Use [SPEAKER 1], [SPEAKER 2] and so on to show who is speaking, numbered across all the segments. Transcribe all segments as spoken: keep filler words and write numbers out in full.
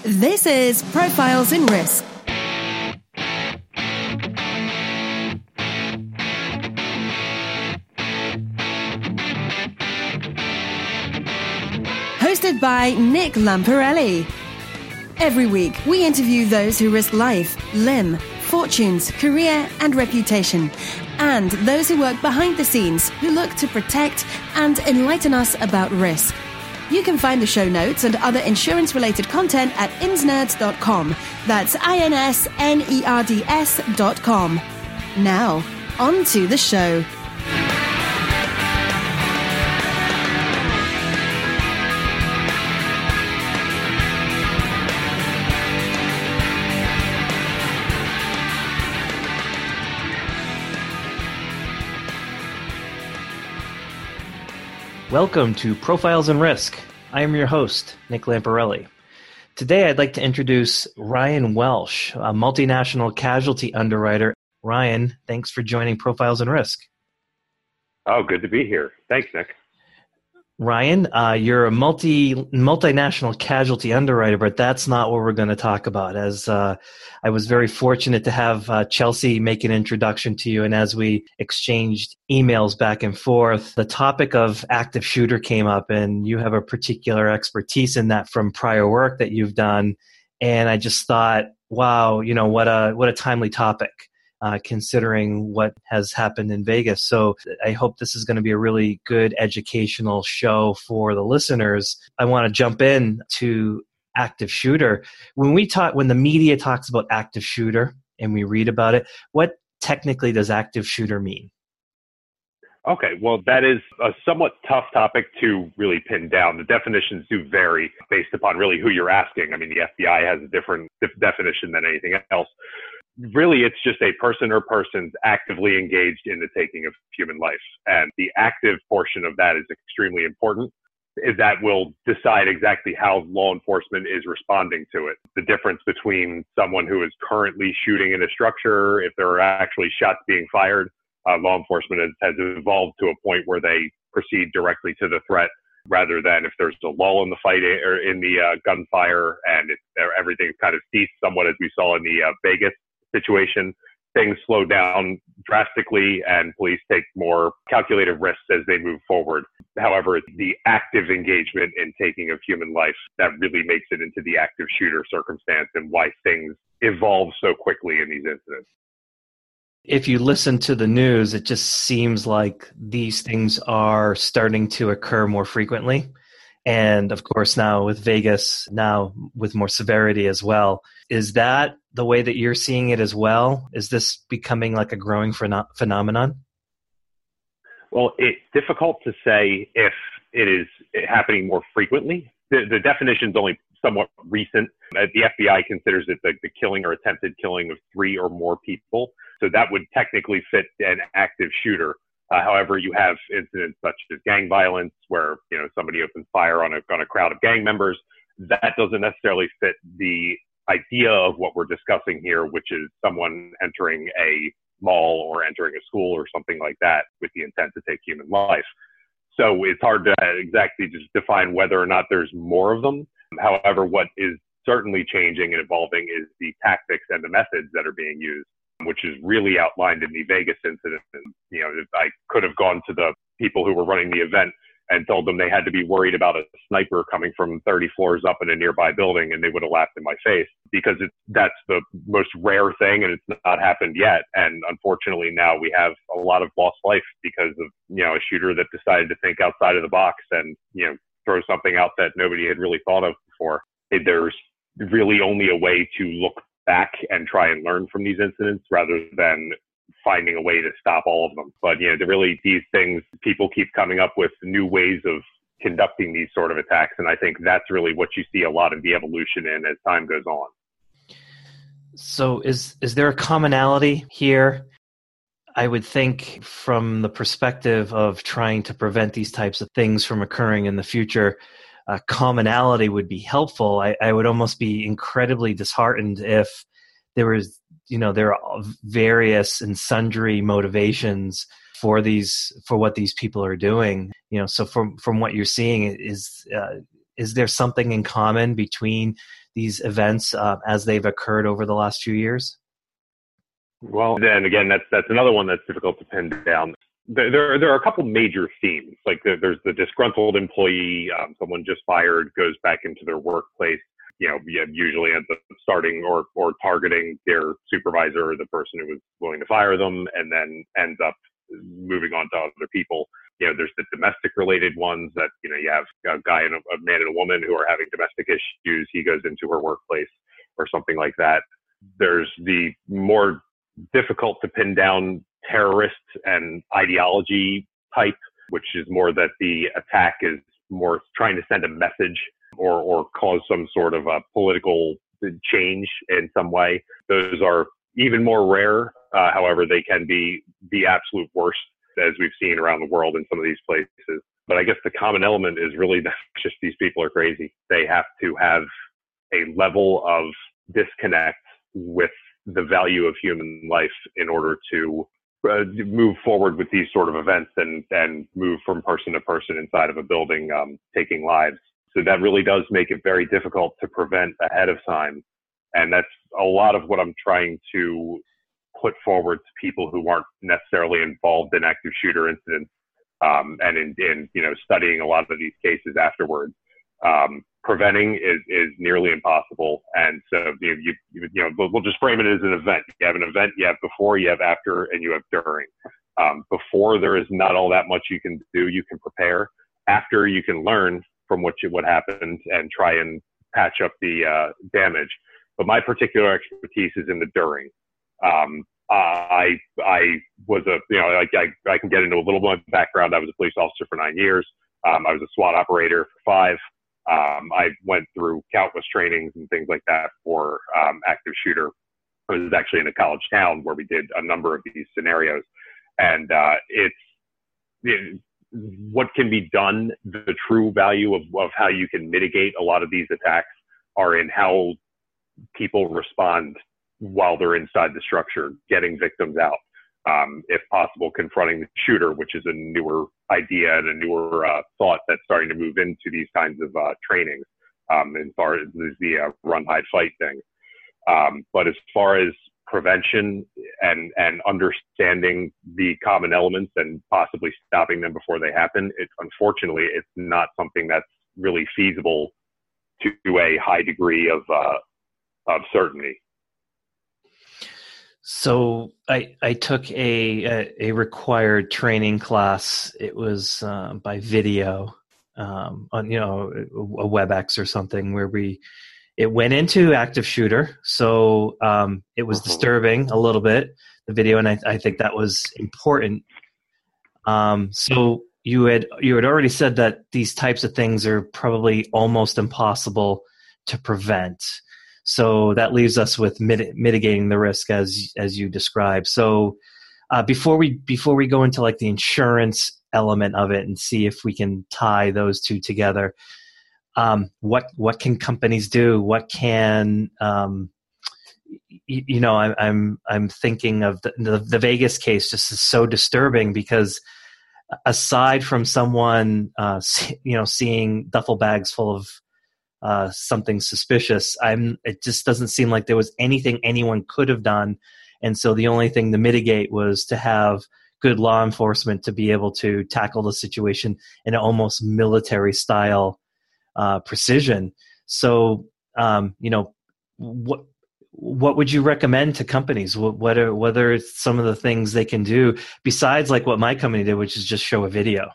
[SPEAKER 1] This is Profiles in Risk. Hosted by Nick Lamparelli. Every week, we interview those who risk life, limb, fortunes, career, and reputation, and those who work behind the scenes who look to protect and enlighten us about risk. You can find the show notes and other insurance-related content at insnerds dot com. That's I N S N E R D S dot com. Now, on to the show.
[SPEAKER 2] Welcome to Profiles in Risk. I am your host, Nick Lamparelli. Today I'd like to introduce Ryan Welsh, a multinational casualty underwriter. Ryan, thanks for joining Profiles in Risk.
[SPEAKER 3] Oh, good to be here. Thanks, Nick.
[SPEAKER 2] Ryan, uh, you're a multi multinational casualty underwriter, but that's not what we're going to talk about. As uh, I was very fortunate to have uh, Chelsea make an introduction to you, and as we exchanged emails back and forth, the topic of active shooter came up, and you have a particular expertise in that from prior work that you've done. And I just thought, wow, you know, what a what a timely topic. Uh, considering what has happened in Vegas. So I hope this is going to be a really good educational show for the listeners. I want to jump in to active shooter. When we talk, when the media talks about active shooter and we read about it, what technically does active shooter mean?
[SPEAKER 3] Okay, well, that is a somewhat tough topic to really pin down. The definitions do vary based upon really who you're asking. I mean, the F B I has a different definition than anything else. Really, it's just a person or persons actively engaged in the taking of human life. And the active portion of that is extremely important. That will decide exactly how law enforcement is responding to it. The difference between someone who is currently shooting in a structure, if there are actually shots being fired, uh, law enforcement has, has evolved to a point where they proceed directly to the threat rather than if there's a lull in the fight or in the uh, gunfire and it, everything's kind of ceased somewhat as we saw in the uh, Vegas situation, things slow down drastically and police take more calculated risks as they move forward. However, it's the active engagement in taking of human life that really makes it into the active shooter circumstance and why things evolve so quickly in these incidents.
[SPEAKER 2] If you listen to the news, it just seems like these things are starting to occur more frequently. And of course, now with Vegas, now with more severity as well. Is that the way that you're seeing it as well? Is this becoming like a growing phen- phenomenon?
[SPEAKER 3] Well, it's difficult to say if it is happening more frequently. The, the definition is only somewhat recent. Uh, the F B I considers it the, the killing or attempted killing of three or more people. So that would technically fit an active shooter. Uh, however, you have incidents such as gang violence where, you know, somebody opens fire on a, on a crowd of gang members. That doesn't necessarily fit the idea of what we're discussing here, which is someone entering a mall or entering a school or something like that with the intent to take human life. So it's hard to exactly just define whether or not there's more of them. However, what is certainly changing and evolving is the tactics and the methods that are being used, which is really outlined in the Vegas incident. And, you know, I could have gone to the people who were running the event and told them they had to be worried about a sniper coming from thirty floors up in a nearby building, and they would have laughed in my face because it's, that's the most rare thing and it's not happened yet. And unfortunately now we have a lot of lost life because of, you know, a shooter that decided to think outside of the box and, you know, throw something out that nobody had really thought of before. There's really only a way to look back and try and learn from these incidents rather than finding a way to stop all of them. But, you know, really these things, people keep coming up with new ways of conducting these sort of attacks. And I think that's really what you see a lot of the evolution in as time goes on.
[SPEAKER 2] So is is there a commonality here? I would think from the perspective of trying to prevent these types of things from occurring in the future, uh, commonality would be helpful. I, I would almost be incredibly disheartened if there was, you know, there are various and sundry motivations for these, for what these people are doing. You know, so from from what you're seeing, is uh, is there something in common between these events uh, as they've occurred over the last few years?
[SPEAKER 3] Well, then again, that's that's another one that's difficult to pin down. There there, there are a couple major themes. Like there, there's the disgruntled employee, um, someone just fired, goes back into their workplace. You know, usually ends up starting or or targeting their supervisor or the person who was willing to fire them, and then ends up moving on to other people. You know, there's the domestic related ones that, you know, you have a guy and a, a man and a woman who are having domestic issues. He goes into her workplace or something like that. There's the more difficult to pin down terrorist and ideology type, which is more that the attack is more trying to send a message or, or cause some sort of a political change in some way. Those are even more rare. Uh, however, they can be the absolute worst, as we've seen around the world in some of these places. But I guess the common element is really that just these people are crazy. They have to have a level of disconnect with the value of human life in order to uh, move forward with these sort of events and, and move from person to person inside of a building, um, taking lives. So that really does make it very difficult to prevent ahead of time. And that's a lot of what I'm trying to put forward to people who aren't necessarily involved in active shooter incidents, um, and in, in, you know, studying a lot of these cases afterwards. Um, preventing is, is nearly impossible. And so, you, you, you know, we'll, we'll just frame it as an event. You have an event, you have before, you have after, and you have during. Um, before, there is not all that much you can do. You can prepare. After, you can learn from what you, what happened and try and patch up the uh, damage. But my particular expertise is in the during. Um, I I was a, you know, like I, I can get into a little bit of background. I was a police officer for nine years. Um, I was a SWAT operator for five. Um, I went through countless trainings and things like that for um, active shooter. I was actually in a college town where we did a number of these scenarios. And uh, it's it, what can be done, the true value of, of how you can mitigate a lot of these attacks are in how people respond while they're inside the structure, getting victims out. Um, if possible, confronting the shooter, which is a newer idea and a newer uh, thought that's starting to move into these kinds of uh, trainings, um, as far as the uh, run, hide, fight thing. Um, but as far as prevention and, and understanding the common elements and possibly stopping them before they happen, it, unfortunately, it's not something that's really feasible to a high degree of uh, of certainty.
[SPEAKER 2] So I I took a a, a required training class. It was uh, by video, um, on you know a WebEx or something, where we it went into active shooter. So um, it was disturbing a little bit, the video, and I, I think that was important. Um, so you had you had already said that these types of things are probably almost impossible to prevent. So that leaves us with mit- mitigating the risk as as you described. So uh, before we before we go into like the insurance element of it and see if we can tie those two together, um, what what can companies do? What can um, you, you know? I, I'm I'm thinking of the, the the Vegas case. Just is so disturbing because aside from someone uh, you know seeing duffel bags full of Uh, something suspicious, I'm. It just doesn't seem like there was anything anyone could have done, and so the only thing to mitigate was to have good law enforcement to be able to tackle the situation in an almost military style uh, precision. So, um, you know, what what would you recommend to companies? What, what are what are some of the things they can do besides like what my company did, which is just show a video?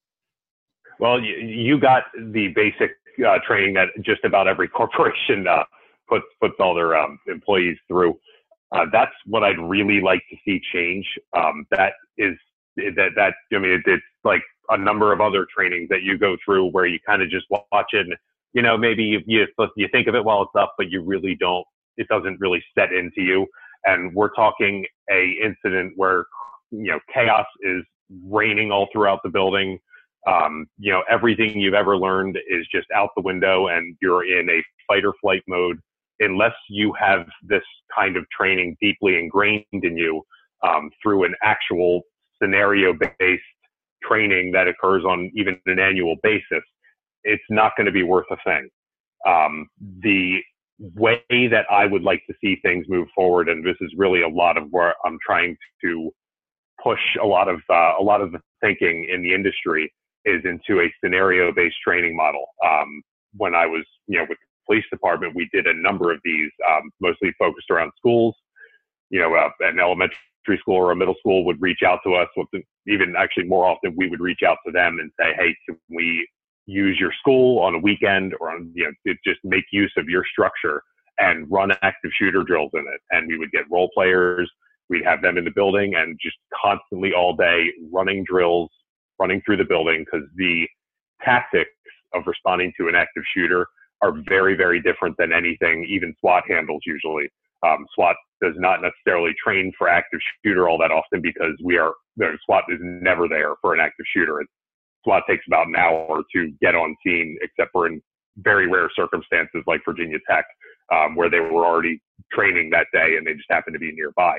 [SPEAKER 3] Well, you, you got the basic Uh, training that just about every corporation uh, puts puts all their um, employees through. Uh, that's what I'd really like to see change. Um, that is that that I mean, it, it's like a number of other trainings that you go through where you kind of just watch it, and you know maybe you, you you think of it while it's up, but you really don't. It doesn't really set into you. And we're talking a incident where you know chaos is reigning all throughout the building. Um, you know, everything you've ever learned is just out the window and you're in a fight or flight mode unless you have this kind of training deeply ingrained in you um, through an actual scenario-based training that occurs on even an annual basis. It's not going to be worth a thing. Um, the way that I would like to see things move forward, and this is really a lot of where I'm trying to push a lot of uh, a lot of the thinking in the industry, is into a scenario-based training model. Um, when I was, you know, with the police department, we did a number of these, um, mostly focused around schools. You know, uh, an elementary school or a middle school would reach out to us. With the, even actually more often, we would reach out to them and say, "Hey, can we use your school on a weekend, or on, you know, to just make use of your structure and run active shooter drills in it?" And we would get role players. We'd have them in the building and just constantly all day running drills, running through the building, because the tactics of responding to an active shooter are very, very different than anything even SWAT handles usually. Um, SWAT does not necessarily train for active shooter all that often, because we are, the SWAT is never there for an active shooter. It's, SWAT takes about an hour to get on scene, except for in very rare circumstances like Virginia Tech, um, where they were already training that day and they just happened to be nearby.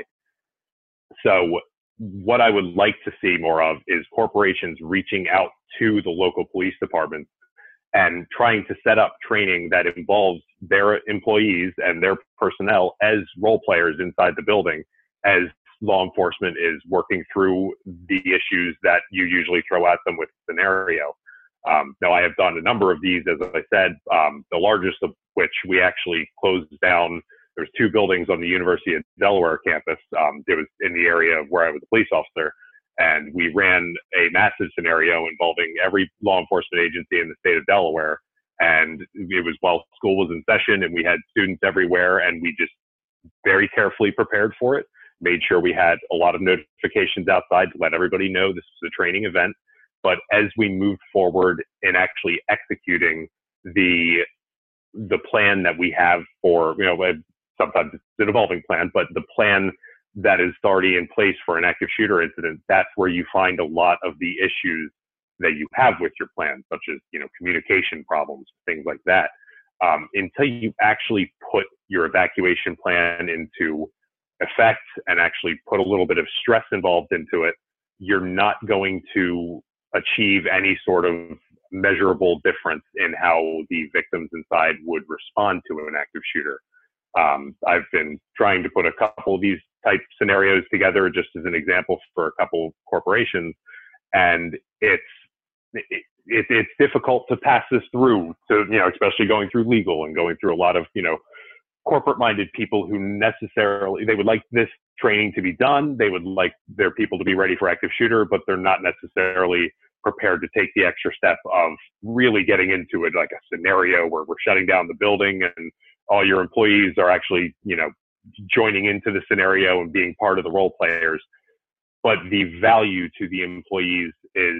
[SPEAKER 3] So what I would like to see more of is corporations reaching out to the local police departments and trying to set up training that involves their employees and their personnel as role players inside the building, as law enforcement is working through the issues that you usually throw at them with scenario. Um, now, I have done a number of these, as I said, um, the largest of which we actually closed down. There's two buildings on the University of Delaware campus. Um, it was in the area of where I was a police officer, and we ran a massive scenario involving every law enforcement agency in the state of Delaware. And it was while school was in session, and we had students everywhere, and we just very carefully prepared for it, made sure we had a lot of notifications outside to let everybody know this was a training event. But as we moved forward in actually executing the the plan that we have for, you know, sometimes it's an evolving plan, but the plan that is already in place for an active shooter incident, that's where you find a lot of the issues that you have with your plan, such as, you know, communication problems, things like that. Um, until you actually put your evacuation plan into effect and actually put a little bit of stress involved into it, you're not going to achieve any sort of measurable difference in how the victims inside would respond to an active shooter. Um, I've been trying to put a couple of these type scenarios together just as an example for a couple corporations, and it's it, it, it's difficult to pass this through to, you know, especially going through legal and going through a lot of, you know, corporate-minded people who necessarily, they would like this training to be done. They would like their people to be ready for active shooter, but they're not necessarily prepared to take the extra step of really getting into it, like a scenario where we're shutting down the building and all your employees are actually, you know, joining into the scenario and being part of the role players. But the value to the employees is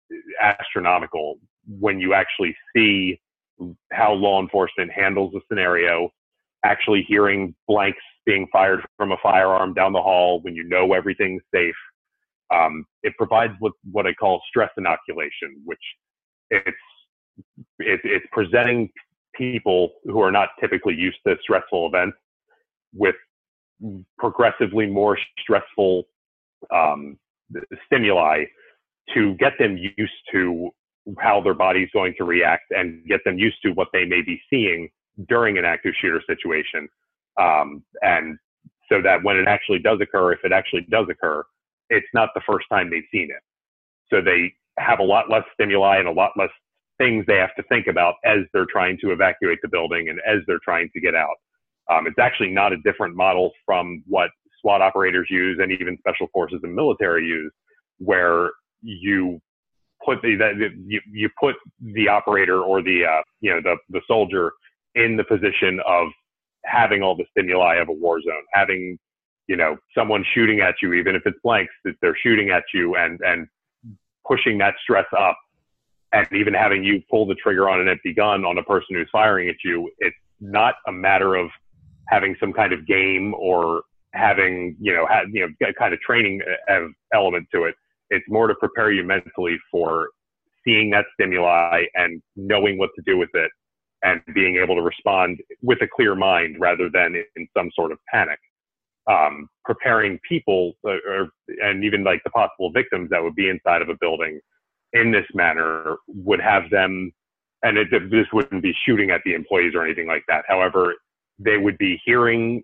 [SPEAKER 3] astronomical when you actually see how law enforcement handles the scenario, actually hearing blanks being fired from a firearm down the hall when you know everything's safe. Um, it provides what, what I call stress inoculation, which it's, it, it's presenting people who are not typically used to stressful events with progressively more stressful um, stimuli to get them used to how their body's going to react and get them used to what they may be seeing during an active shooter situation. Um, and so that when it actually does occur, if it actually does occur, it's not the first time they've seen it. So they have a lot less stimuli and a lot less things they have to think about as they're trying to evacuate the building and as they're trying to get out. Um, it's actually not a different model from what SWAT operators use and even special forces and military use, where you put the, the you, you put the operator or the uh, you know the the soldier in the position of having all the stimuli of a war zone, having, you know, someone shooting at you, even if it's blanks, that they're shooting at you and and pushing that stress up, and even having you pull the trigger on an empty gun on a person who's firing at you. It's not a matter of having some kind of game or having, you know, have, you know, kind of training element to it. It's more to prepare you mentally for seeing that stimuli and knowing what to do with it and being able to respond with a clear mind rather than in some sort of panic. Um, preparing people uh, or, and even like the possible victims that would be inside of a building in this manner would have them, and it, this wouldn't be shooting at the employees or anything like that. However, they would be hearing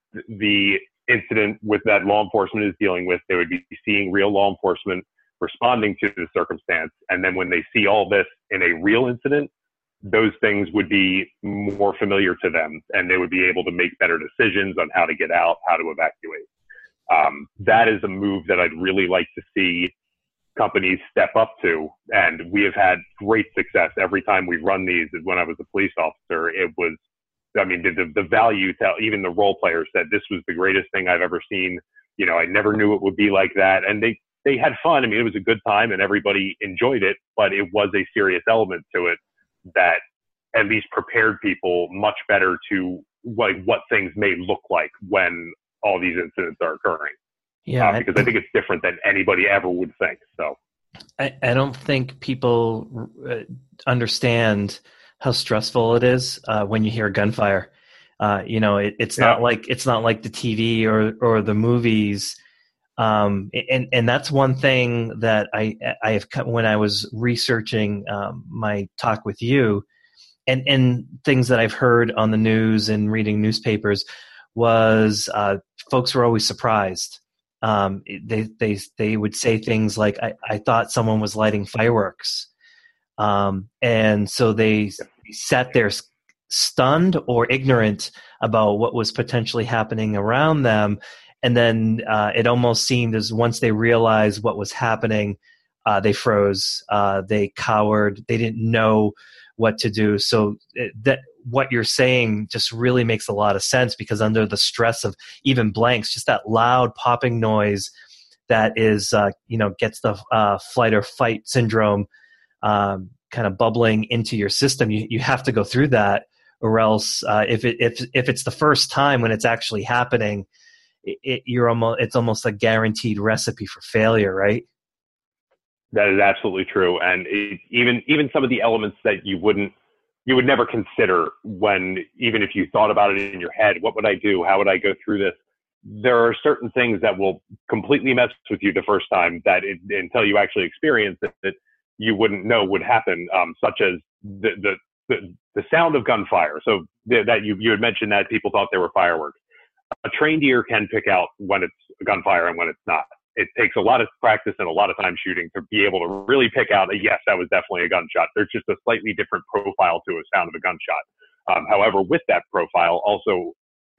[SPEAKER 3] the incident with that law enforcement is dealing with. They would be seeing real law enforcement responding to the circumstance. And then when they see all this in a real incident, those things would be more familiar to them, and they would be able to make better decisions on how to get out, how to evacuate. Um, that is a move that I'd really like to see companies step up to. And we have had great success every time we run these. When I was a police officer, it was, I mean, the, the value to even the role players said this was the greatest thing I've ever seen. You know, I never knew it would be like that. And they, they had fun. I mean, it was a good time and everybody enjoyed it, but it was a serious element to it that at least prepared people much better to like what things may look like when all these incidents are occurring.
[SPEAKER 2] Yeah,
[SPEAKER 3] uh, because I, I think it's different than anybody ever would think. So
[SPEAKER 2] I, I don't think people uh, understand how stressful it is uh, when you hear gunfire. Uh, you know, it, it's
[SPEAKER 3] yeah.
[SPEAKER 2] not like it's not like the T V or or the movies. Um, and, and that's one thing that I, I have, when I was researching um, my talk with you and, and things that I've heard on the news and reading newspapers was uh, folks were always surprised. Um, they, they, they would say things like, I, I thought someone was lighting fireworks. Um, and so they sat there stunned or ignorant about what was potentially happening around them. And then uh, it almost seemed as once they realized what was happening, uh, they froze, uh, they cowered, they didn't know what to do. So it, that what you're saying just really makes a lot of sense, because under the stress of even blanks, just that loud popping noise that is, uh, you know, gets the uh, flight or fight syndrome um, kind of bubbling into your system. You you have to go through that, or else uh, if it if if it's the first time when it's actually happening, It, it, you're almost, it's almost a guaranteed recipe for failure, right?
[SPEAKER 3] That is absolutely true. And it, even, even some of the elements that you wouldn't, you would never consider when, even if you thought about it in your head, what would I do? How would I go through this? There are certain things that will completely mess with you the first time that it, until you actually experience it, that you wouldn't know would happen, um, such as the, the, the, the sound of gunfire. So th- that you, you had mentioned that people thought they were fireworks. A trained ear can pick out when it's gunfire and when it's not. It takes a lot of practice and a lot of time shooting to be able to really pick out that, yes, that was definitely a gunshot. There's just a slightly different profile to a sound of a gunshot. Um, however, with that profile also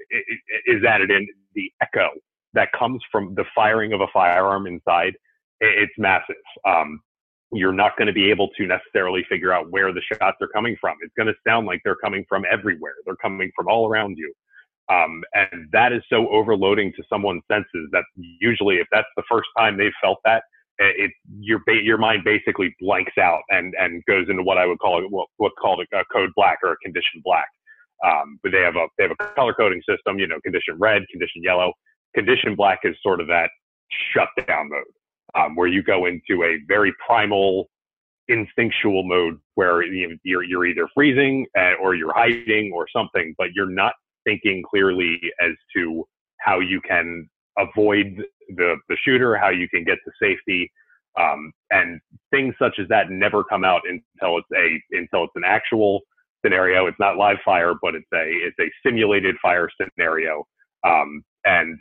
[SPEAKER 3] is added in the echo that comes from the firing of a firearm inside. It's massive. Um, you're not going to be able to necessarily figure out where the shots are coming from. It's going to sound like they're coming from everywhere. They're coming from all around you. Um, and that is so overloading to someone's senses that usually if that's the first time they've felt that, it, your, your mind basically blanks out and, and goes into what I would call it, what, what's called a, a code black or a condition black. Um, but they have a, they have a color coding system, you know, condition red, condition yellow. Condition black is sort of that shutdown mode, um, where you go into a very primal, instinctual mode where you're, you're either freezing uh, or you're hiding or something, but you're not thinking clearly as to how you can avoid the, the shooter, how you can get to safety. Um, and things such as that never come out until it's a, until it's an actual scenario. It's not live fire, but it's a, it's a simulated fire scenario. Um, and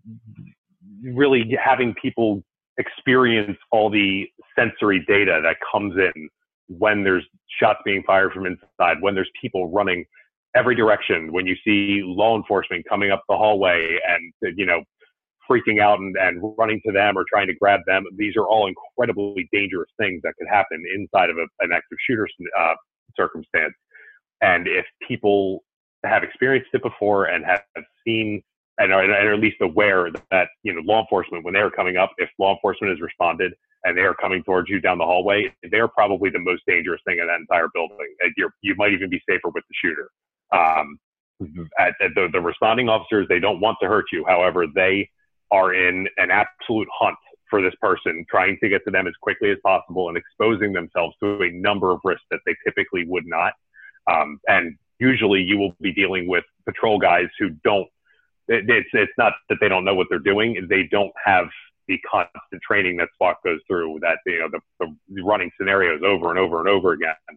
[SPEAKER 3] really having people experience all the sensory data that comes in when there's shots being fired from inside, when there's people running every direction, when you see law enforcement coming up the hallway and, you know, freaking out and, and running to them or trying to grab them. These are all incredibly dangerous things that could happen inside of a, an active shooter uh, circumstance. And if people have experienced it before and have seen and are, and are at least aware that, you know, law enforcement, when they're coming up, if law enforcement has responded and they are coming towards you down the hallway, they're probably the most dangerous thing in that entire building. You're, you might even be safer with the shooter. Um, at, at the, the responding officers, they don't want to hurt you. However, they are in an absolute hunt for this person, trying to get to them as quickly as possible and exposing themselves to a number of risks that they typically would not. Um, and usually you will be dealing with patrol guys who don't, it, it's, it's not that they don't know what they're doing. They don't have the constant training that SWAT goes through, that, you know, the, the running scenarios over and over and over again.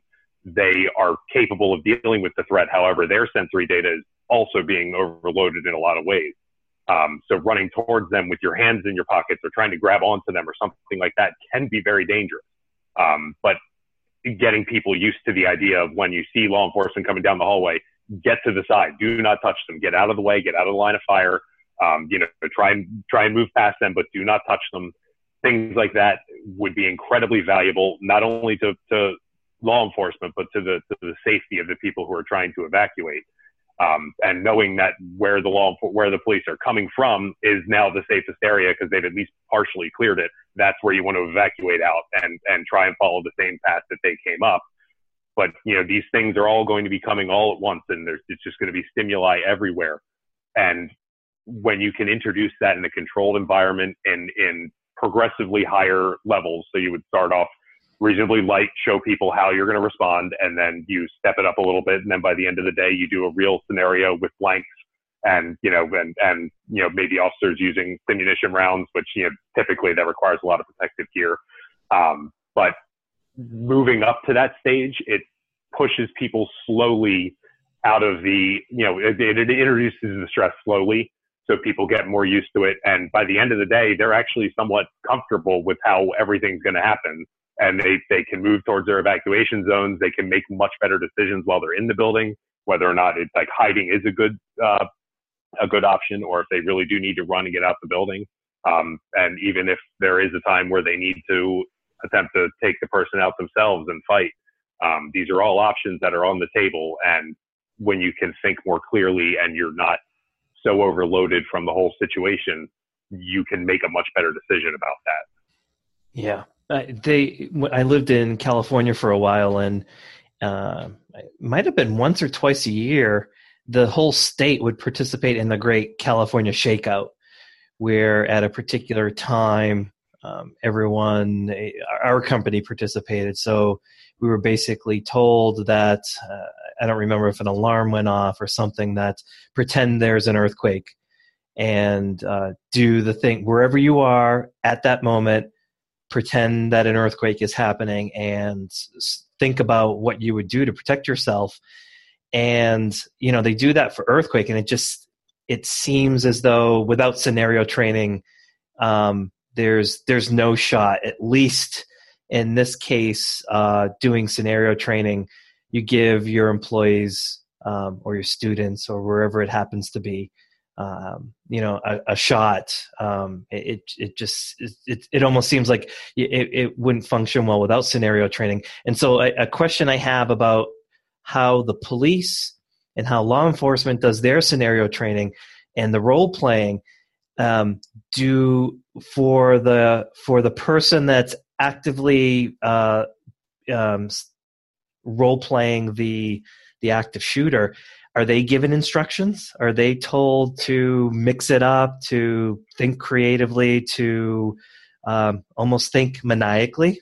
[SPEAKER 3] they are capable of dealing with the threat. However, their sensory data is also being overloaded in a lot of ways. Um, so running towards them with your hands in your pockets or trying to grab onto them or something like that can be very dangerous. Um, but getting people used to the idea of when you see law enforcement coming down the hallway, get to the side, do not touch them, get out of the way, get out of the line of fire, um, you know, try and try and move past them, but do not touch them. Things like that would be incredibly valuable, not only to, to law enforcement, but to the, to the safety of the people who are trying to evacuate. Um, and knowing that where the law, where the police are coming from is now the safest area because they've at least partially cleared it. That's where you want to evacuate out and, and try and follow the same path that they came up. But, you know, these things are all going to be coming all at once, and there's, it's just going to be stimuli everywhere. And when you can introduce that in a controlled environment and in progressively higher levels, so you would start off reasonably light, show people how you're going to respond, and then you step it up a little bit. And then by the end of the day, you do a real scenario with blanks and, you know, and, and, you know, maybe officers using ammunition rounds, which, you know, typically that requires a lot of protective gear. Um, but moving up to that stage, it pushes people slowly out of the, you know, it, it introduces the stress slowly. So people get more used to it. And by the end of the day, they're actually somewhat comfortable with how everything's going to happen. And they, they can move towards their evacuation zones. They can make much better decisions while they're in the building, whether or not it's like hiding is a good, uh, a good option, or if they really do need to run and get out the building. Um, and even if there is a time where they need to attempt to take the person out themselves and fight, um, these are all options that are on the table. And when you can think more clearly and you're not so overloaded from the whole situation, you can make a much better decision about that.
[SPEAKER 2] Yeah. Uh, they, I lived in California for a while, and uh, it might have been once or twice a year, the whole state would participate in the Great California Shakeout, where at a particular time, um, everyone, our company participated. So we were basically told that, uh, I don't remember if an alarm went off or something, that pretend there's an earthquake and uh, do the thing wherever you are at that moment. Pretend that an earthquake is happening and think about what you would do to protect yourself. And, you know, they do that for earthquake, and it just, it seems as though without scenario training, um, there's, there's no shot. At least in this case, uh, doing scenario training, you give your employees um, or your students or wherever it happens to be, um, you know, a, a shot. Um, it, it just, it, it almost seems like it, it wouldn't function well without scenario training. And so a, a question I have about how the police and how law enforcement does their scenario training and the role playing, um, do for the, for the person that's actively, uh, um, role playing the, the active shooter. Are they given instructions? Are they told to mix it up, to think creatively, to um, almost think maniacally?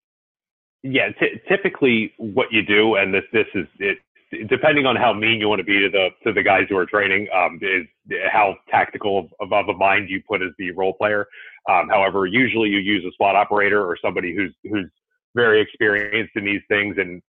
[SPEAKER 3] Yeah, t- typically what you do, and this this is it, depending on how mean you want to be to the to the guys who are training, um, is how tactical of, of a mind you put as the role player. Um, however, usually you use a SWAT operator or somebody who's who's very experienced in these things and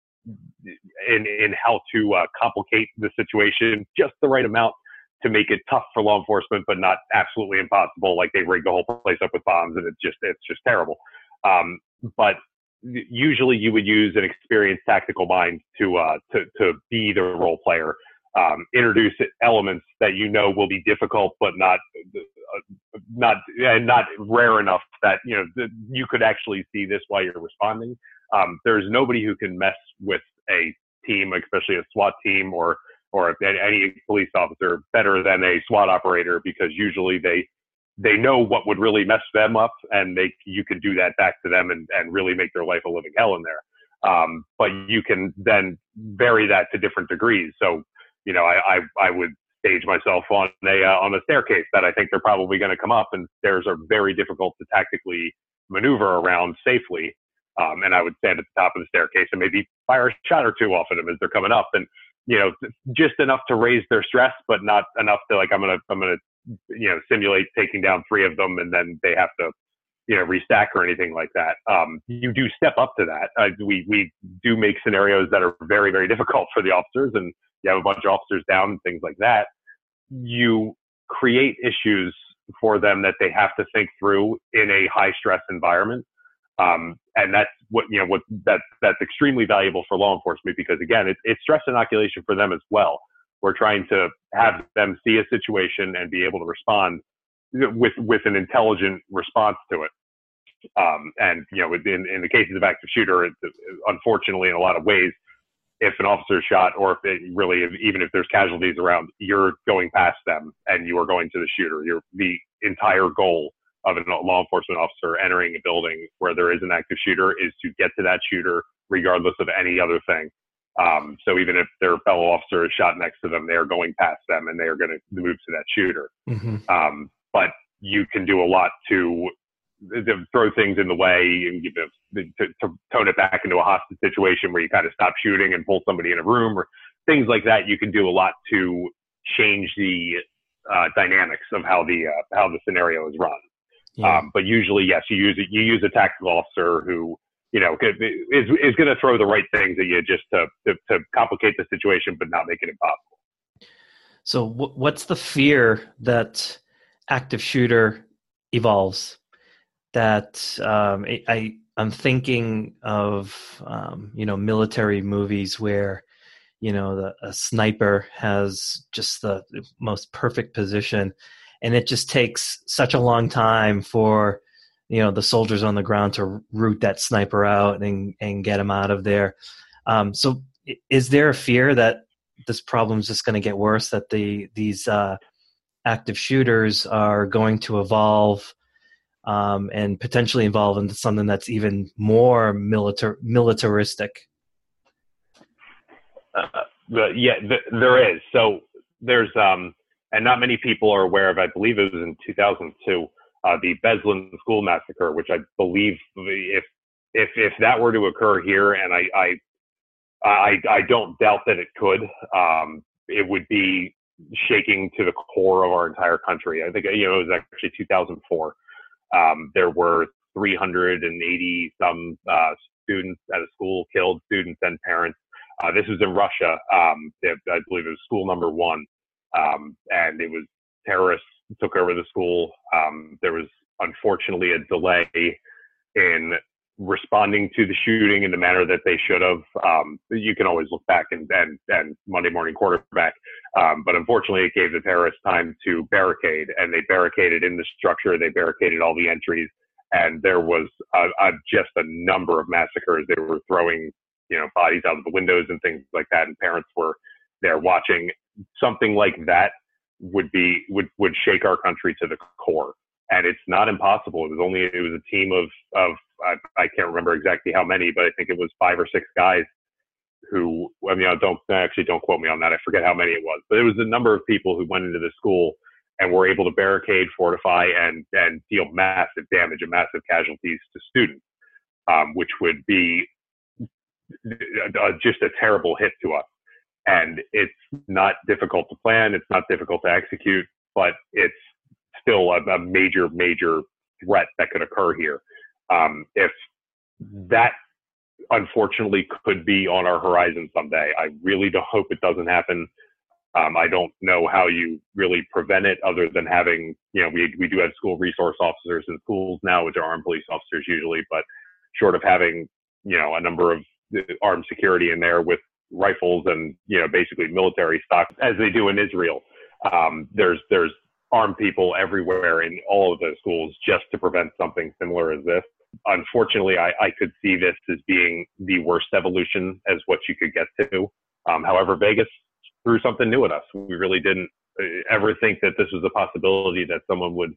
[SPEAKER 3] in in how to uh, complicate the situation just the right amount to make it tough for law enforcement, but not absolutely impossible. Like they rig the whole place up with bombs, and it's just it's just terrible. Um, but usually, you would use an experienced tactical mind to uh, to to be the role player. Um, introduce elements that you know will be difficult, but not uh, not and not rare enough that you know th- you could actually see this while you're responding. Um, there's nobody who can mess with a team, especially a SWAT team or or any police officer, better than a SWAT operator, because usually they they know what would really mess them up, and they you can do that back to them and, and really make their life a living hell in there. Um, but you can then vary that to different degrees. So, you know, I I, I would stage myself on a uh, on a staircase that I think they're probably going to come up, and stairs are very difficult to tactically maneuver around safely. Um, and I would stand at the top of the staircase and maybe fire a shot or two off at them as they're coming up, and you know, just enough to raise their stress, but not enough to like I'm gonna I'm gonna you know simulate taking down three of them, and then they have to you know, restack or anything like that. Um, you do step up to that. Uh, we, we do make scenarios that are very, very difficult for the officers, and you have a bunch of officers down and things like that. You create issues for them that they have to think through in a high stress environment. Um, and that's what, you know, what that, that's extremely valuable for law enforcement, because again, it, it's stress inoculation for them as well. We're trying to have them see a situation and be able to respond with, with an intelligent response to it. Um, and, you know, in, in the cases of active shooter, it, unfortunately, in a lot of ways, if an officer is shot, or if it really, even if there's casualties around, you're going past them and you are going to the shooter. You're the entire goal of a law enforcement officer entering a building where there is an active shooter is to get to that shooter, regardless of any other thing. Um, so even if their fellow officer is shot next to them, they are going past them and they are going to move to that shooter. Mm-hmm. Um, but you can do a lot to, to throw things in the way and give it, to, to tone it back into a hostage situation where you kind of stop shooting and pull somebody in a room or things like that. You can do a lot to change the uh, dynamics of how the uh, how the scenario is run. Yeah. Um, but usually, yes, you use you use a tactical officer who, you know, is is going to throw the right things at you just to, to to complicate the situation, but not make it impossible.
[SPEAKER 2] So, w- what's the fear that active shooter evolves? That um, I, I I'm thinking of um, you know, military movies where, you know, the, a sniper has just the most perfect position, and it just takes such a long time for, you know, the soldiers on the ground to root that sniper out and and get him out of there. Um, so, is there a fear that this problem is just going to get worse? That the these uh, active shooters are going to evolve? Um, and potentially evolve into something that's even more militar militaristic.
[SPEAKER 3] Uh, the, yeah, the, there is. So there's, um, and not many people are aware of, I believe it was in two thousand two, uh, the Beslan school massacre, which I believe if, if, if that were to occur here, and I, I, I, I don't doubt that it could, um, it would be shaking to the core of our entire country. I think, you know, it was actually two thousand four. Um, there were three hundred eighty some uh, students at a school killed, students and parents. Uh, this was in Russia. Um, they, I believe it was school number one. Um, and it was terrorists took over the school. Um, there was unfortunately a delay in responding to the shooting in the manner that they should have. Um, you can always look back and, and, and Monday morning quarterback. Um, but unfortunately it gave the terrorists time to barricade, and they barricaded in the structure. They barricaded all the entries, and there was a, a, just a number of massacres. They were throwing, you know, bodies out of the windows and things like that. And parents were there watching. Something like that would be, would, would shake our country to the core. And it's not impossible. It was only, it was a team of, of, I, I can't remember exactly how many, but I think it was five or six guys who, I mean, don't actually don't quote me on that. I forget how many it was, but it was a number of people who went into the school and were able to barricade, fortify, and, and deal massive damage and massive casualties to students, um, which would be uh, just a terrible hit to us. And it's not difficult to plan. It's not difficult to execute, but it's still a, a major, major threat that could occur here. Um, if that unfortunately could be on our horizon someday, I really do hope it doesn't happen. Um, I don't know how you really prevent it other than having, you know, we, we do have school resource officers in schools now, which are armed police officers usually, but short of having, you know, a number of armed security in there with rifles and, you know, basically military stock as they do in Israel. Um, there's, there's armed people everywhere in all of the schools just to prevent something similar as this. Unfortunately, I, I could see this as being the worst evolution as what you could get to. Um, however, Vegas threw something new at us. We really didn't ever think that this was a possibility that someone would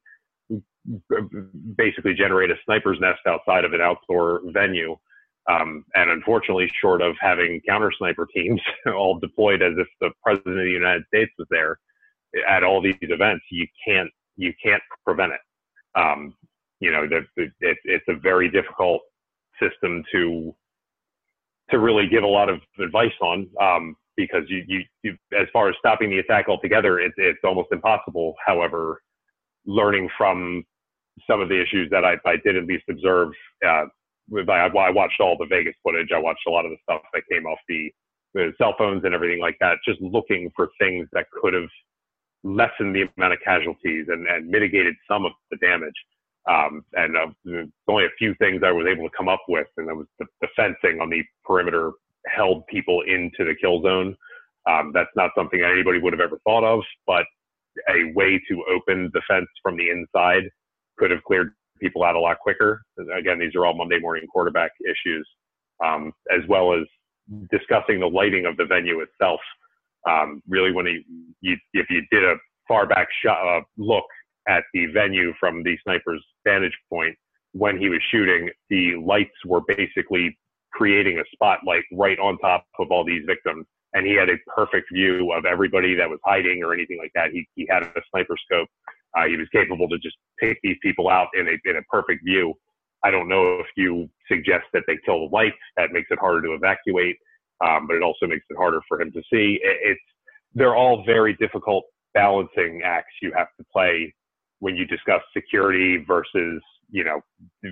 [SPEAKER 3] basically generate a sniper's nest outside of an outdoor venue. Um, and unfortunately, short of having counter sniper teams all deployed as if the president of the United States was there at all these events, you can't, you can't prevent it. Um, you know, the, the, it, it's a very difficult system to, to really give a lot of advice on, um, because you, you, you, as far as stopping the attack altogether, it, it's almost impossible. However, learning from some of the issues that I, I did at least observe, uh, with, I, I watched all the Vegas footage. I watched a lot of the stuff that came off the, the cell phones and everything like that, just looking for things that could have lessened the amount of casualties and, and mitigated some of the damage. Um, and uh, there's only a few things I was able to come up with, and that was the, the fencing on the perimeter held people into the kill zone. Um, that's not something that anybody would have ever thought of, but a way to open the fence from the inside could have cleared people out a lot quicker. Again, these are all Monday morning quarterback issues, um, as well as discussing the lighting of the venue itself. Um, really, when he, you, if you did a far back shot, uh, look at the venue from the sniper's vantage point, when he was shooting, the lights were basically creating a spotlight right on top of all these victims. And he had a perfect view of everybody that was hiding or anything like that. He, he had a sniper scope. Uh, he was capable to just pick these people out in a, in a perfect view. I don't know if you suggest that they kill the lights. That makes it harder to evacuate, um, but it also makes it harder for him to see. It, it's they're all very difficult balancing acts you have to play when you discuss security versus, you know,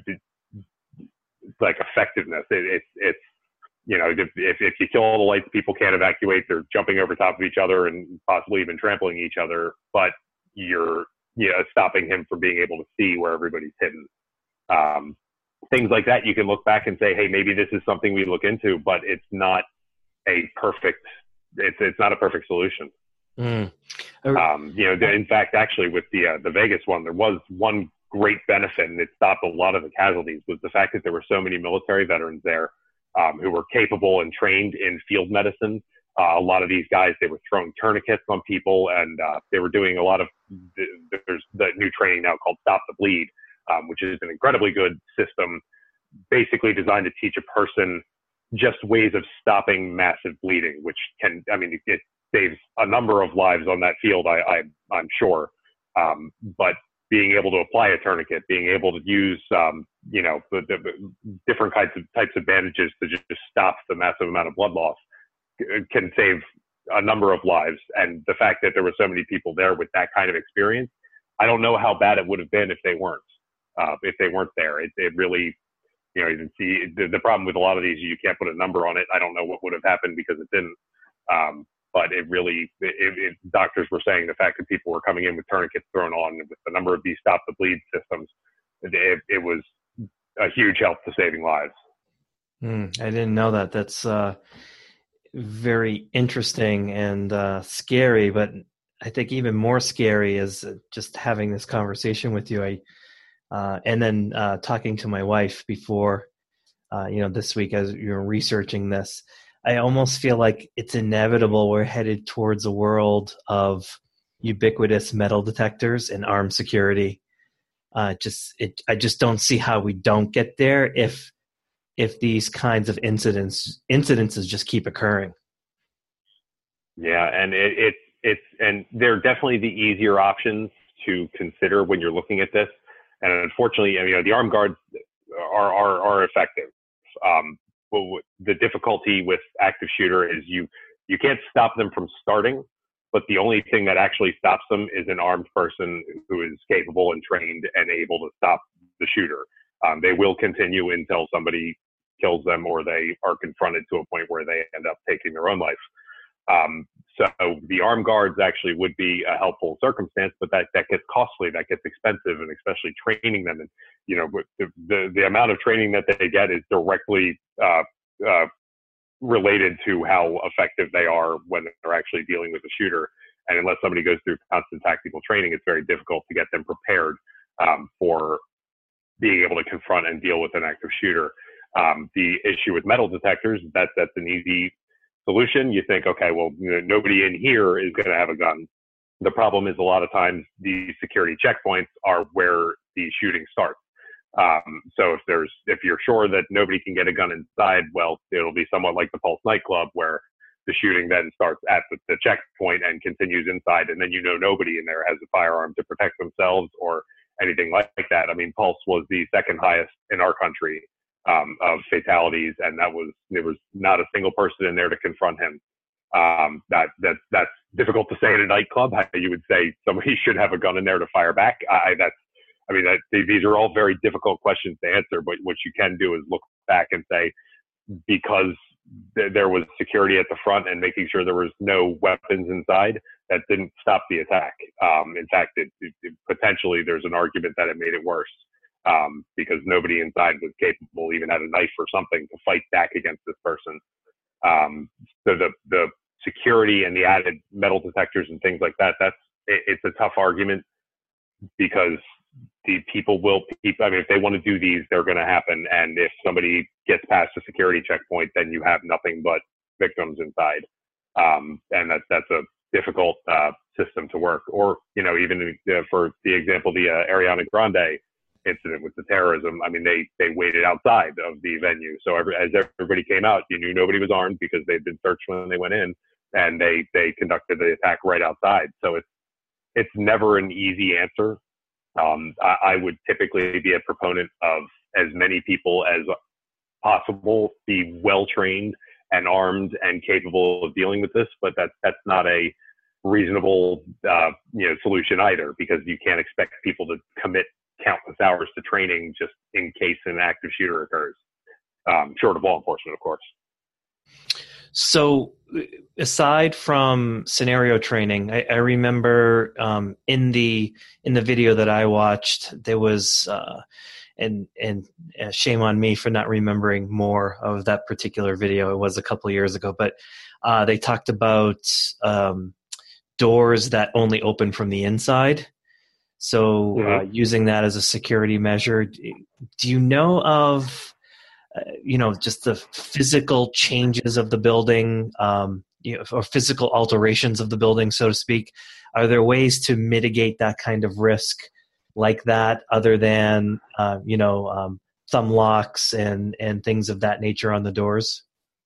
[SPEAKER 3] like effectiveness. It, it's it's you know, if, if if you kill all the lights, people can't evacuate. They're jumping over top of each other and possibly even trampling each other. But you're you know stopping him from being able to see where everybody's hidden. Um, things like that, you can look back and say, hey, maybe this is something we look into, but it's not a perfect. It's it's not a perfect solution.
[SPEAKER 2] Mm.
[SPEAKER 3] Um, you know, in fact, actually, with the uh, the Vegas one, there was one great benefit, and it stopped a lot of the casualties. Was the fact that there were so many military veterans there um, who were capable and trained in field medicine. Uh, a lot of these guys, they were throwing tourniquets on people, and uh, they were doing a lot of. There's the new training now called Stop the Bleed, um, which is an incredibly good system, basically designed to teach a person just ways of stopping massive bleeding, which can, I mean, it saves a number of lives on that field, I, I, I'm sure. Um, but being able to apply a tourniquet, being able to use, um, you know, the, the different kinds of types of bandages to just, just stop the massive amount of blood loss can save a number of lives. And the fact that there were so many people there with that kind of experience, I don't know how bad it would have been if they weren't, uh, if they weren't there. It, it really, you know, you can see the, the problem with a lot of these, you can't put a number on it. I don't know what would have happened because it didn't. Um, but it really, it, it, doctors were saying the fact that people were coming in with tourniquets thrown on with the number of these stop the bleed systems, it, it was a huge help to saving lives.
[SPEAKER 2] Mm, I didn't know that. That's uh, very interesting and uh, scary, but I think even more scary is just having this conversation with you. I, Uh, and then uh, talking to my wife before, uh, you know, this week as you're researching this, I almost feel like it's inevitable we're headed towards a world of ubiquitous metal detectors and armed security. Uh, just, it, I just don't see how we don't get there if if these kinds of incidents incidences just keep occurring.
[SPEAKER 3] Yeah, and it, it it's and they're definitely the easier options to consider when you're looking at this. And unfortunately, you know, the armed guards are, are, are effective. Um, the difficulty with active shooter is you, you can't stop them from starting, but the only thing that actually stops them is an armed person who is capable and trained and able to stop the shooter. Um, they will continue until somebody kills them or they are confronted to a point where they end up taking their own life. Um, so the armed guards actually would be a helpful circumstance, but that, that gets costly, that gets expensive, and especially training them. And, you know, the, the, the amount of training that they get is directly uh, uh, related to how effective they are when they're actually dealing with a shooter. And unless somebody goes through constant tactical training, it's very difficult to get them prepared um, for being able to confront and deal with an active shooter. Um, the issue with metal detectors, that that's an easy solution. You think, okay, well, you know, nobody in here is going to have a gun. The problem is a lot of times these security checkpoints are where the shooting starts. Um, so if there's, if you're sure that nobody can get a gun inside, well, it'll be somewhat like the Pulse nightclub where the shooting then starts at the, the checkpoint and continues inside. And then, you know, nobody in there has a firearm to protect themselves or anything like that. I mean, Pulse was the second highest in our country Um, of fatalities, and that was there was not a single person in there to confront him. Um, that that that's difficult to say at a nightclub. How you would say somebody should have a gun in there to fire back. I that's I mean, that, these are all very difficult questions to answer, but what you can do is look back and say, because th- there was security at the front and making sure there was no weapons inside, that didn't stop the attack. Um, in fact, it, it, it, potentially there's an argument that it made it worse, um, because nobody inside was capable, even had a knife or something, to fight back against this person. Um, so the, the security and the added metal detectors and things like that, that's, it, it's a tough argument, because the people will, I mean, if they want to do these, they're going to happen. And if somebody gets past a security checkpoint, then you have nothing but victims inside. Um, and that, that's a difficult uh, system to work. Or, you know, even uh, for the example, the uh, Ariana Grande incident with the terrorism, I mean, they, they waited outside of the venue. So every, as everybody came out, you knew nobody was armed because they'd been searched when they went in, and they, they conducted the attack right outside. So it's, it's never an easy answer. Um, I, I would typically be a proponent of as many people as possible be well-trained and armed and capable of dealing with this, but that, that's not a reasonable uh, you know, solution either, because you can't expect people to commit countless hours to training just in case an active shooter occurs, um, short of law enforcement, of course.
[SPEAKER 2] So aside from scenario training, I, I remember um, in the in the video that I watched, there was, uh, and and uh, shame on me for not remembering more of that particular video. It was a couple of years ago, but uh, they talked about um, doors that only open from the inside. So
[SPEAKER 3] mm-hmm.
[SPEAKER 2] uh, using that as a security measure, do you know of Uh, you know, just the physical changes of the building, um, you know, or physical alterations of the building, so to speak? Are there ways to mitigate that kind of risk like that, other than, uh, you know, um, thumb locks and, and things of that nature on the doors?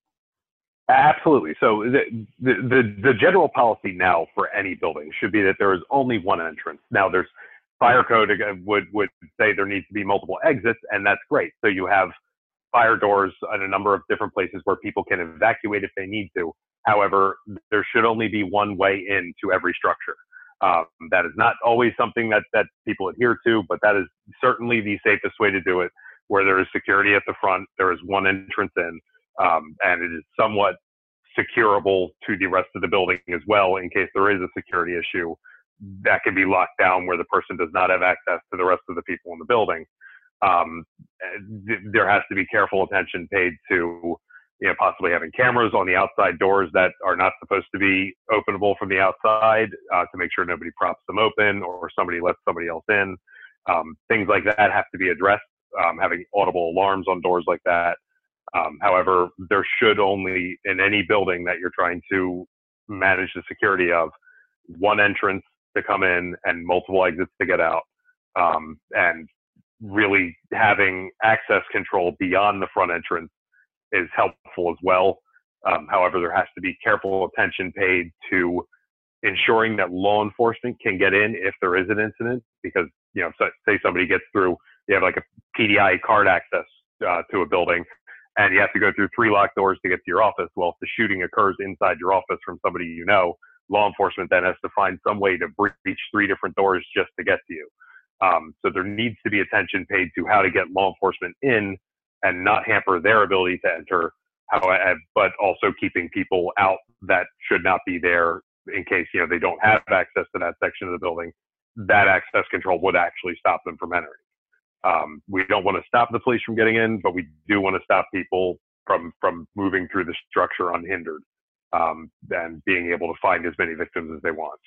[SPEAKER 3] Absolutely. So the, the, the, the general policy now for any building should be that there is only one entrance. Now, there's fire code would, would say there needs to be multiple exits, and that's great. So you have fire doors in a number of different places where people can evacuate if they need to. However, there should only be one way in to every structure. Um, that is not always something that, that people adhere to, but that is certainly the safest way to do it, where there is security at the front, there is one entrance in, um, and it is somewhat securable to the rest of the building as well, in case there is a security issue that can be locked down where the person does not have access to the rest of the people in the building. Um, th- there has to be careful attention paid to, you know, possibly having cameras on the outside doors that are not supposed to be openable from the outside, uh, to make sure nobody props them open or somebody lets somebody else in. Um, things like that have to be addressed, um, having audible alarms on doors like that. Um, however, there should only, in any building that you're trying to manage the security of, one entrance to come in and multiple exits to get out. Um, and really having access control beyond the front entrance is helpful as well. Um, however, there has to be careful attention paid to ensuring that law enforcement can get in if there is an incident, because, you know, so, say somebody gets through, you have like a P D I card access uh, to a building, and you have to go through three locked doors to get to your office. Well, if the shooting occurs inside your office from somebody you know, law enforcement then has to find some way to breach three different doors just to get to you. Um, so there needs to be attention paid to how to get law enforcement in and not hamper their ability to enter, how, but also keeping people out that should not be there in case, you know, they don't have access to that section of the building. That access control would actually stop them from entering. Um, we don't want to stop the police from getting in, but we do want to stop people from, from moving through the structure unhindered, um, and being able to find as many victims as they want.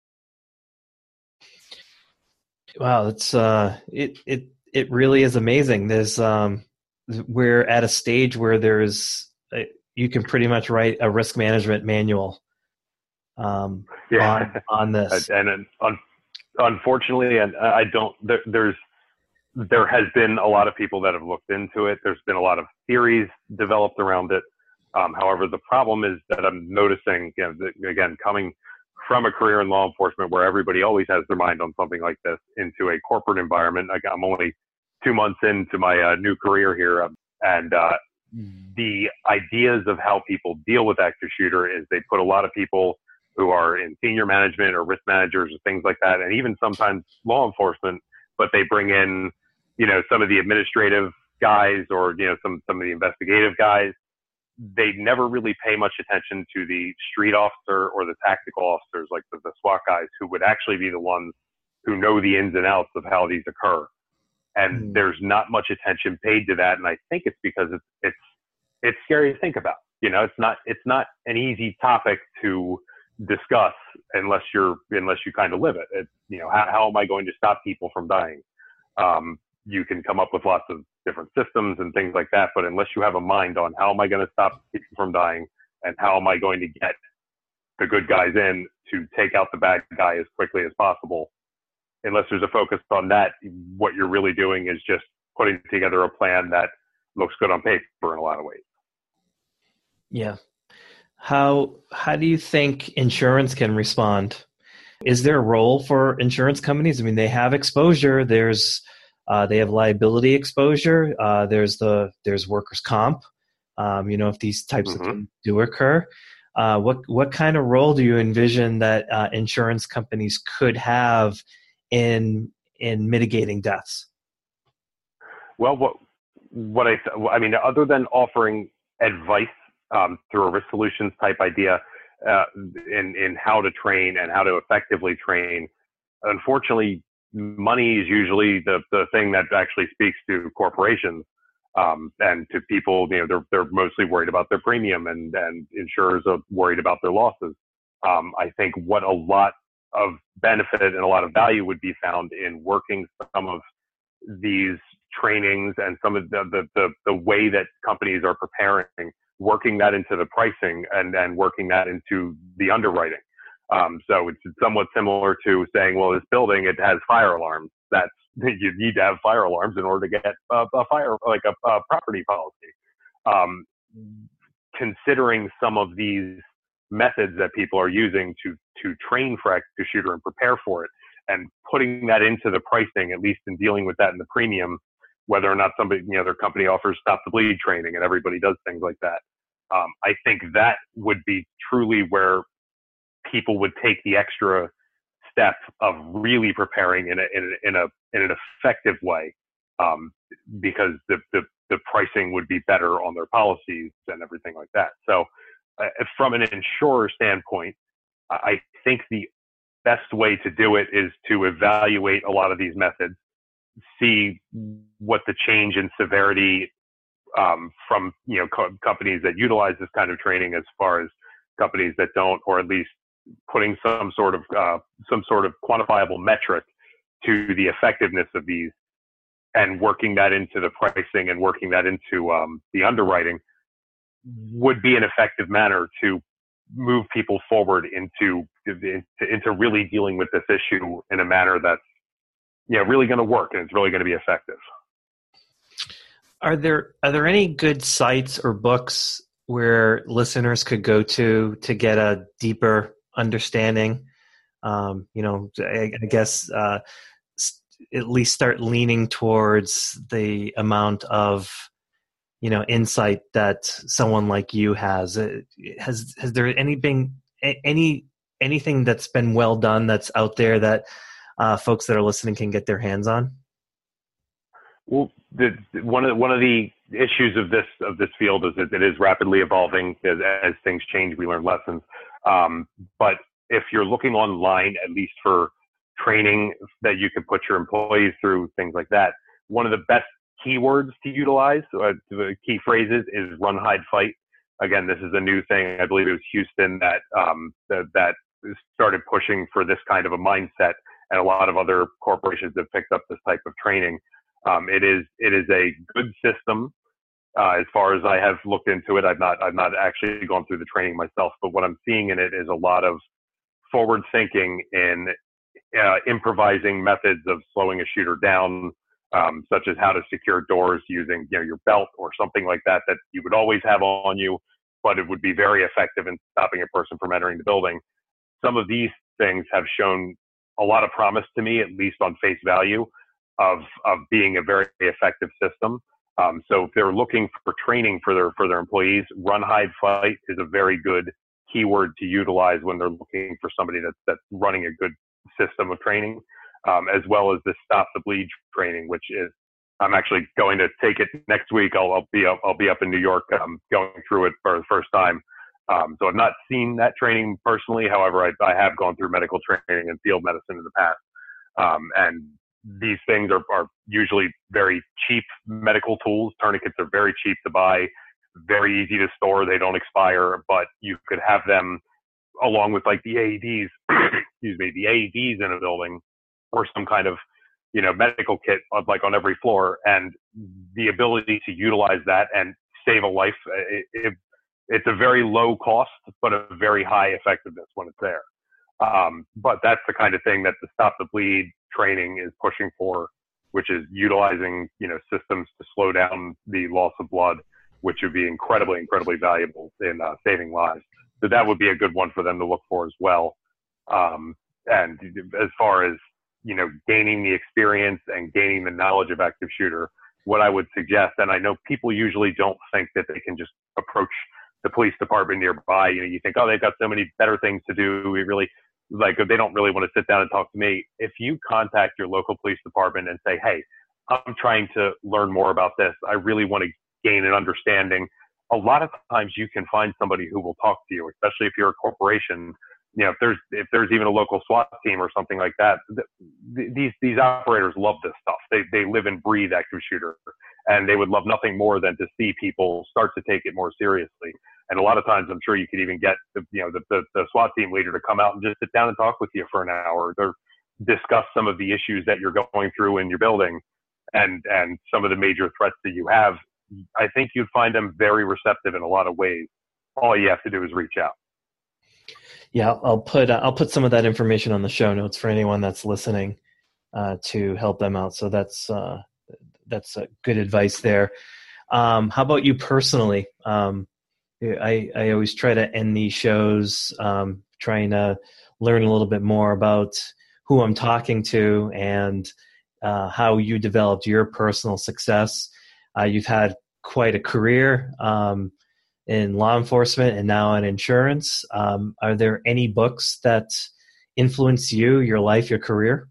[SPEAKER 2] Wow, it's uh, it it it really is amazing. There's um, we're at a stage where there's uh, you can pretty much write a risk management manual um,
[SPEAKER 3] yeah.
[SPEAKER 2] on on this.
[SPEAKER 3] And, and un- unfortunately, and I don't. There, there's there has been a lot of people that have looked into it. There's been a lot of theories developed around it. Um, however, the problem is that I'm noticing, you know, that, again, coming from a career in law enforcement where everybody always has their mind on something like this, into a corporate environment. Like, I'm only two months into my uh, new career here. Um, and uh, the ideas of how people deal with active shooter is they put a lot of people who are in senior management or risk managers or things like that, and even sometimes law enforcement, but they bring in, you know, some of the administrative guys or, you know, some, some of the investigative guys. They never really pay much attention to the street officer or the tactical officers, like the, the SWAT guys, who would actually be the ones who know the ins and outs of how these occur. And mm. there's not much attention paid to that. And I think it's because it's, it's, it's scary to think about. You know, it's not, it's not an easy topic to discuss unless you're, unless you kind of live it. It's, you know, how, how am I going to stop people from dying? Um, you can come up with lots of different systems and things like that, but unless you have a mind on how am I going to stop people from dying and how am I going to get the good guys in to take out the bad guy as quickly as possible, unless there's a focus on that, what you're really doing is just putting together a plan that looks good on paper in a lot of ways.
[SPEAKER 2] Yeah. How, how do you think insurance can respond? Is there a role for insurance companies? I mean, they have exposure. There's, Uh, they have liability exposure. Uh, there's the there's workers' comp. Um, you know, if these types mm-hmm. of things do occur, uh, what what kind of role do you envision that uh, insurance companies could have in in mitigating deaths?
[SPEAKER 3] Well, what what I I mean, other than offering advice um, through a risk solutions type idea uh, in in how to train and how to effectively train, unfortunately, money is usually the, the thing that actually speaks to corporations um, and to people. You know, they're they're mostly worried about their premium, and and insurers are worried about their losses. Um, I think what a lot of benefit and a lot of value would be found in working some of these trainings and some of the the the, the way that companies are preparing, working that into the pricing and and working that into the underwriting. Um, so it's somewhat similar to saying, well, this building, it has fire alarms. That's, you need to have fire alarms in order to get a, a fire, like a, a property policy. Um, considering some of these methods that people are using to, to train for active shooter and prepare for it, and putting that into the pricing, at least in dealing with that in the premium, whether or not somebody, you know, their company offers stop the bleed training and everybody does things like that. Um, I think that would be truly where people would take the extra step of really preparing in a in a in, a, in an effective way, um, because the, the the pricing would be better on their policies and everything like that. So, uh, from an insurer standpoint, I think the best way to do it is to evaluate a lot of these methods, see what the change in severity um, from you know co- companies that utilize this kind of training, as far as companies that don't, or at least putting some sort of uh, some sort of quantifiable metric to the effectiveness of these, and working that into the pricing and working that into um, the underwriting would be an effective manner to move people forward into into, into really dealing with this issue in a manner that's yeah really going to work and it's really going to be effective.
[SPEAKER 2] Are there are there any good sites or books where listeners could go to to get a deeper understanding? Um, you know, I, I guess uh, at least start leaning towards the amount of, you know, insight that someone like you has. Has has there any been any anything that's been well done that's out there that uh, folks that are listening can get their hands on?
[SPEAKER 3] Well, the, one of the, one of the issues of this of this field is that it is rapidly evolving. As, as things change, we learn lessons. Um, but if you're looking online, at least for training that you can put your employees through, things like that, one of the best keywords to utilize, uh, the key phrases, is run, hide, fight. Again, this is a new thing. I believe it was Houston that um, that, that started pushing for this kind of a mindset, and a lot of other corporations have picked up this type of training. Um, it is it is a good system. Uh, as far as I have looked into it, I've not I've not actually gone through the training myself, but what I'm seeing in it is a lot of forward thinking in uh, improvising methods of slowing a shooter down, um, such as how to secure doors using you know your belt or something like that that you would always have on you, but it would be very effective in stopping a person from entering the building. Some of these things have shown a lot of promise to me, at least on face value, of of being a very effective system. Um, so if they're looking for training for their for their employees, run, hide, fight is a very good keyword to utilize when they're looking for somebody that's that's running a good system of training. um, as well as the Stop the Bleed training, which is I'm actually going to take it next week. I'll, I'll be up, I'll be up in New York, um, going through it for the first time. Um, so I've not seen that training personally. However, I, I have gone through medical training and field medicine in the past. Um, and these things are, are usually very cheap medical tools. Tourniquets are very cheap to buy, very easy to store. They don't expire, but you could have them along with like the A E Ds, excuse me, the A E Ds in a building or some kind of, you know, medical kit like on every floor, and the ability to utilize that and save a life. It, it, it's a very low cost, but a very high effectiveness when it's there. Um, but that's the kind of thing that the Stop the Bleed training is pushing for, which is utilizing, you know, systems to slow down the loss of blood, which would be incredibly, incredibly valuable in uh, saving lives. So that would be a good one for them to look for as well. Um, and as far as, you know, gaining the experience and gaining the knowledge of active shooter, what I would suggest, and I know people usually don't think that they can just approach the police department nearby. You know, you think, oh, they've got so many better things to do. We really, like, they don't really want to sit down and talk to me. If you contact your local police department and say, hey, I'm trying to learn more about this, I really want to gain an understanding. A lot of times you can find somebody who will talk to you, especially if you're a corporation. You know, if there's, if there's even a local SWAT team or something like that, th- these, these operators love this stuff. They, they live and breathe active shooter, and they would love nothing more than to see people start to take it more seriously. And a lot of times I'm sure you could even get the, you know, the, the, the SWAT team leader to come out and just sit down and talk with you for an hour, or discuss some of the issues that you're going through in your building and, and some of the major threats that you have. I think you'd find them very receptive in a lot of ways. All you have to do is reach out.
[SPEAKER 2] Yeah, I'll put uh, I'll put some of that information on the show notes for anyone that's listening uh, to help them out. So that's uh, that's uh, good advice there. Um, how about you personally? Um, I I always try to end these shows um, trying to learn a little bit more about who I'm talking to and uh, how you developed your personal success. Uh, you've had quite a career um, in law enforcement and now in insurance. Um, are there any books that influence you, your life, your career?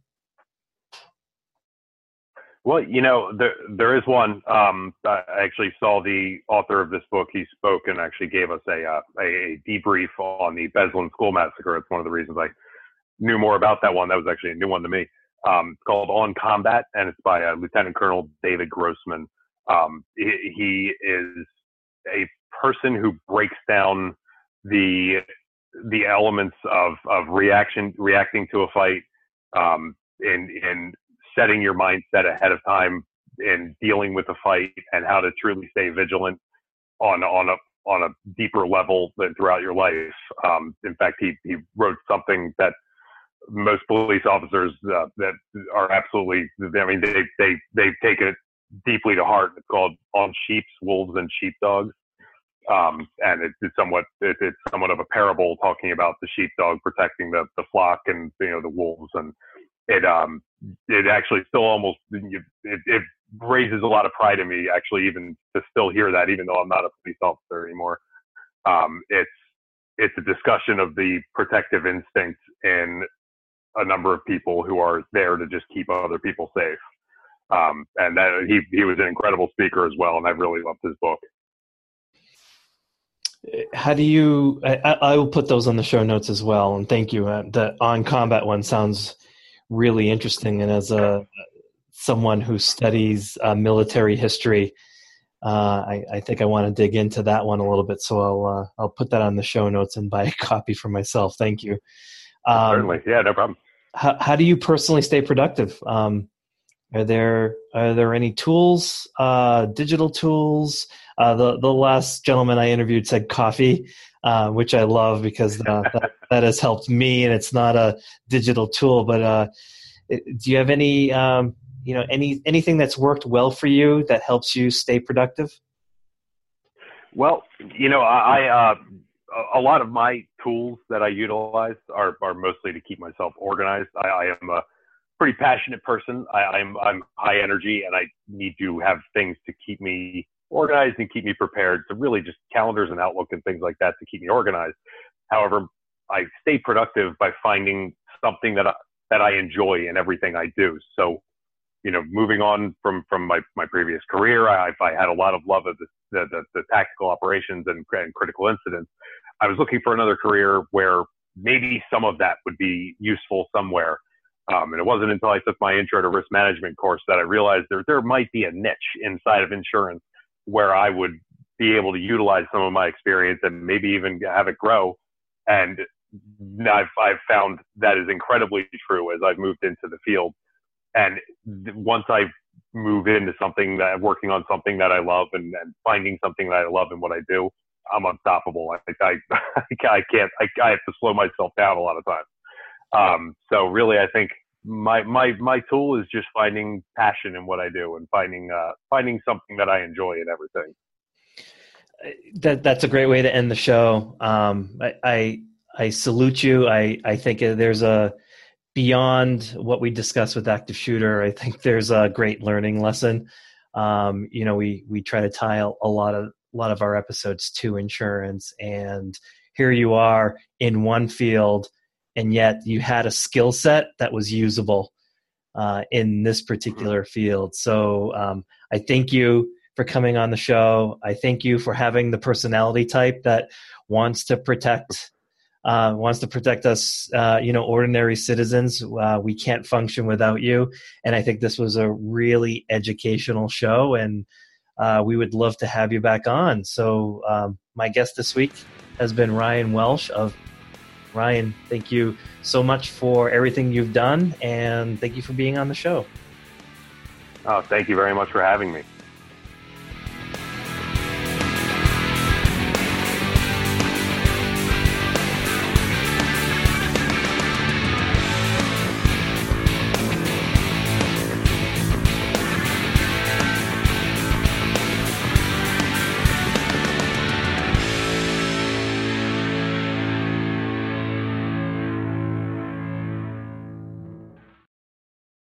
[SPEAKER 3] Well, you know, there there is one. Um, I actually saw the author of this book. He spoke and actually gave us a uh, a debrief on the Beslan school massacre. It's one of the reasons I knew more about that one. That was actually a new one to me. Um, it's called On Combat, and it's by uh, Lieutenant Colonel David Grossman. Um, he, he is a person who breaks down the the elements of of reaction reacting to a fight, um, in in setting your mindset ahead of time in dealing with a fight, and how to truly stay vigilant on on a on a deeper level than throughout your life. Um, in fact, he he wrote something that most police officers uh, that are absolutely, I mean, they they they've taken it deeply to heart. It's called On Sheeps, Wolves, and Sheepdogs. Um, and it, it's somewhat, it, it's somewhat of a parable talking about the sheepdog protecting the, the flock and, you know, the wolves. And it, um, it actually still almost, it, it raises a lot of pride in me, actually, even to still hear that, even though I'm not a police officer anymore. Um, it's, it's a discussion of the protective instinct in a number of people who are there to just keep other people safe. Um, and that he, he was an incredible speaker as well. And I really loved his book.
[SPEAKER 2] How do you, I, I will put those on the show notes as well. And thank you. Uh, the On Combat one sounds really interesting. And as a, someone who studies uh, military history, uh, I, I think I want to dig into that one a little bit. So I'll, uh, I'll put that on the show notes and buy a copy for myself. Thank you. Um,
[SPEAKER 3] Certainly. Yeah, no problem.
[SPEAKER 2] How, how do you personally stay productive? Um, Are there are there any tools, uh, digital tools? Uh, the the last gentleman I interviewed said coffee, uh, which I love because uh, that, that has helped me, and it's not a digital tool. But uh, it, do you have any um, you know any anything that's worked well for you that helps you stay productive?
[SPEAKER 3] Well, you know, I uh, a lot of my tools that I utilize are are mostly to keep myself organized. I, I am a pretty passionate person. I, I'm I'm high energy, and I need to have things to keep me organized and keep me prepared. So really, just calendars and Outlook and things like that to keep me organized. However, I stay productive by finding something that I, that I enjoy in everything I do. So, you know, moving on from, from my, my previous career, I, I had a lot of love of the, the, the, the tactical operations and, and critical incidents. I was looking for another career where maybe some of that would be useful somewhere. Um, and it wasn't until I took my intro to risk management course that I realized there, there might be a niche inside of insurance where I would be able to utilize some of my experience and maybe even have it grow. And I've, I've found that is incredibly true as I've moved into the field. And once I move into something that working on something that I love and, and finding something that I love in what I do, I'm unstoppable. I think I, I can't, I, I have to slow myself down a lot of times. Um, so really, I think my, my, my tool is just finding passion in what I do and finding, uh, finding something that I enjoy in everything.
[SPEAKER 2] That that's a great way to end the show. Um, I, I, I salute you. I, I think there's a, beyond what we discussed with Active Shooter, I think there's a great learning lesson. Um, you know, we, we try to tie a, a lot of, a lot of our episodes to insurance, and here you are in one field, and yet you had a skill set that was usable uh, in this particular field. So um, I thank you for coming on the show. I thank you for having the personality type that wants to protect Uh, wants to protect us, uh, you know, ordinary citizens. Uh, we can't function without you. And I think this was a really educational show, and uh, we would love to have you back on. So um, my guest this week has been Ryan Welsh of Ryan. Thank you so much for everything you've done, and thank you for being on the show.
[SPEAKER 3] Oh, thank you very much for having me.